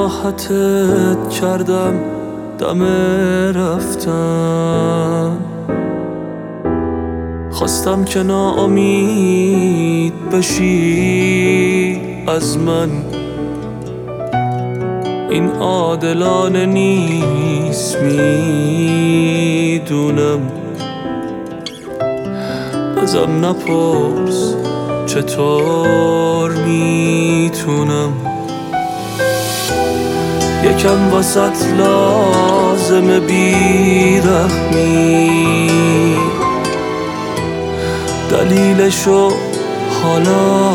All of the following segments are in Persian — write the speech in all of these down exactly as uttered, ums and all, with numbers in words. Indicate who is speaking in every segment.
Speaker 1: ناراحتت کردم دم رفتن، خواستم که ناامید بشی از من. این عادلانه نیست میدونم، ازم نپرس چطور میتونم. یکم وسط لازمه بیرحمی، دلیلشو حالا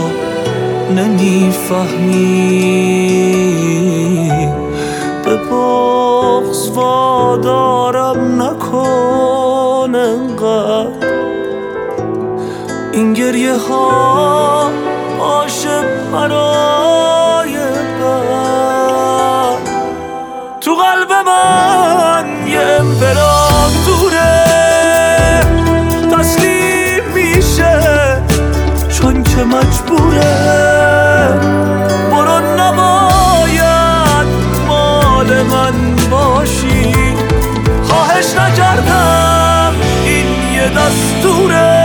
Speaker 1: نمیفهمی. به بغض وادارم نکن انقدر، این گریه ها باشه برای بعد. تو قلب من یه امپراتوره تسلیم میشه چون که مجبوره. برو نباید مال من باشی، خواهش نکردم این یه دستوره.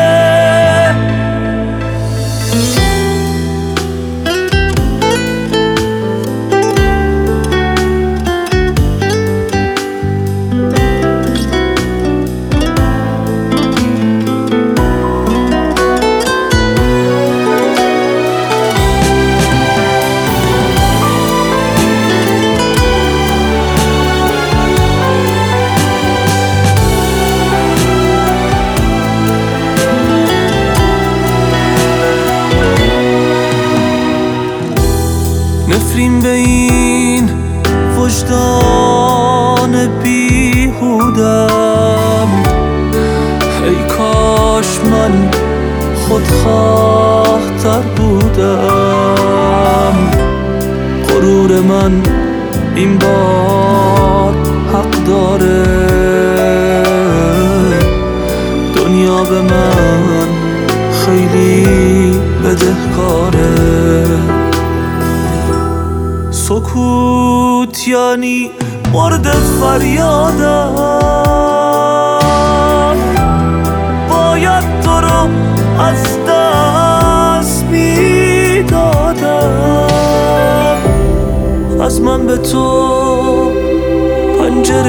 Speaker 1: نفرین به این وجدان بیهودم، ای کاش من خودخواه تر بودم. غرور من این بار حق داره، دنیا به من خیلی بدهکاره. سکوت یعنی مورد فریادم، باید تو رو از دست میدادم. از من به تو پنجره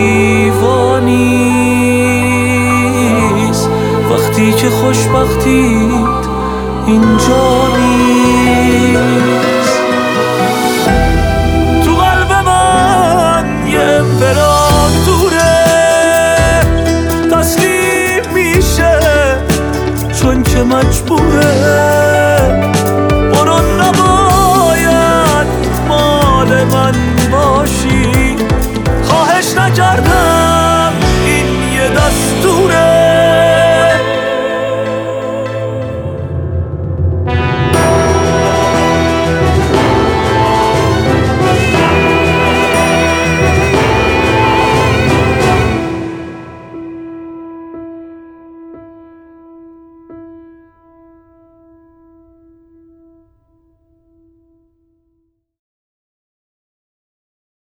Speaker 1: ایوانیست وقتی که خوشبختیت اینجا نیست. امپراتوره تسلیم میشه چون که مجبوره. برو نباید مال من باشی، خواهش نکردم